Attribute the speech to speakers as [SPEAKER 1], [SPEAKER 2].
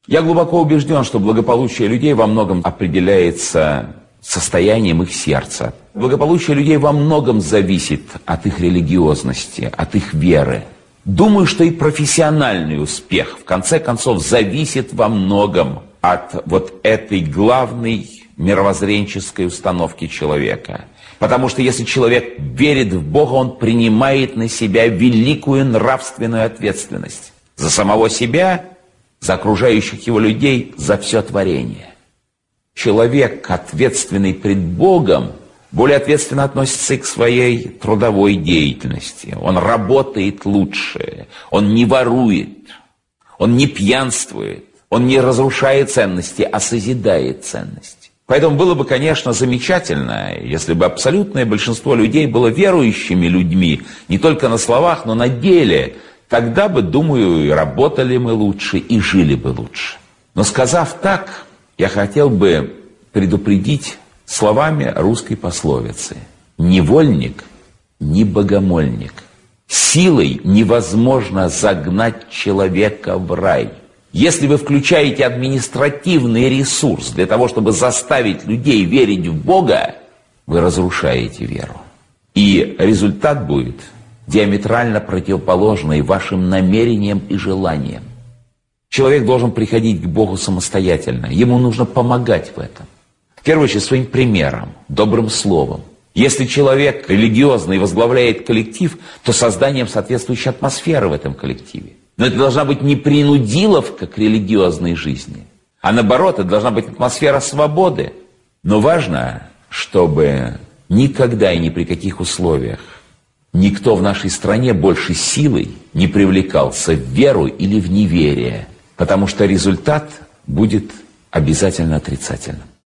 [SPEAKER 1] Я глубоко убежден, что благополучие людей во многом определяется состоянием их сердца. Благополучие людей во многом зависит от их религиозности, от их веры. Думаю, что и профессиональный успех, в конце концов, зависит во многом от вот этой главной мировоззренческой установки человека. Потому что если человек верит в Бога, он принимает на себя великую нравственную ответственность за самого себя, за окружающих его людей, за все творение. Человек, ответственный пред Богом, более ответственно относится и к своей трудовой деятельности. Он работает лучше, он не ворует, он не пьянствует, он не разрушает ценности, а созидает ценности. Поэтому было бы, конечно, замечательно, если бы абсолютное большинство людей было верующими людьми, не только на словах, но на деле. Тогда бы, думаю, и работали мы лучше, и жили бы лучше. Но сказав так, я хотел бы предупредить словами русской пословицы: невольник, не богомольник. Силой невозможно загнать человека в рай. Если вы включаете административный ресурс для того, чтобы заставить людей верить в Бога, вы разрушаете веру. И результат будет диаметрально противоположный вашим намерениям и желаниям. Человек должен приходить к Богу самостоятельно. Ему нужно помогать в этом. В первую очередь своим примером, добрым словом. Если человек религиозный возглавляет коллектив, то созданием соответствующей атмосферы в этом коллективе. Но это должна быть не принудиловка к религиозной жизни, а наоборот, это должна быть атмосфера свободы. Но важно, чтобы никогда и ни при каких условиях никто в нашей стране больше силой не привлекался в веру или в неверие, потому что результат будет обязательно отрицательным.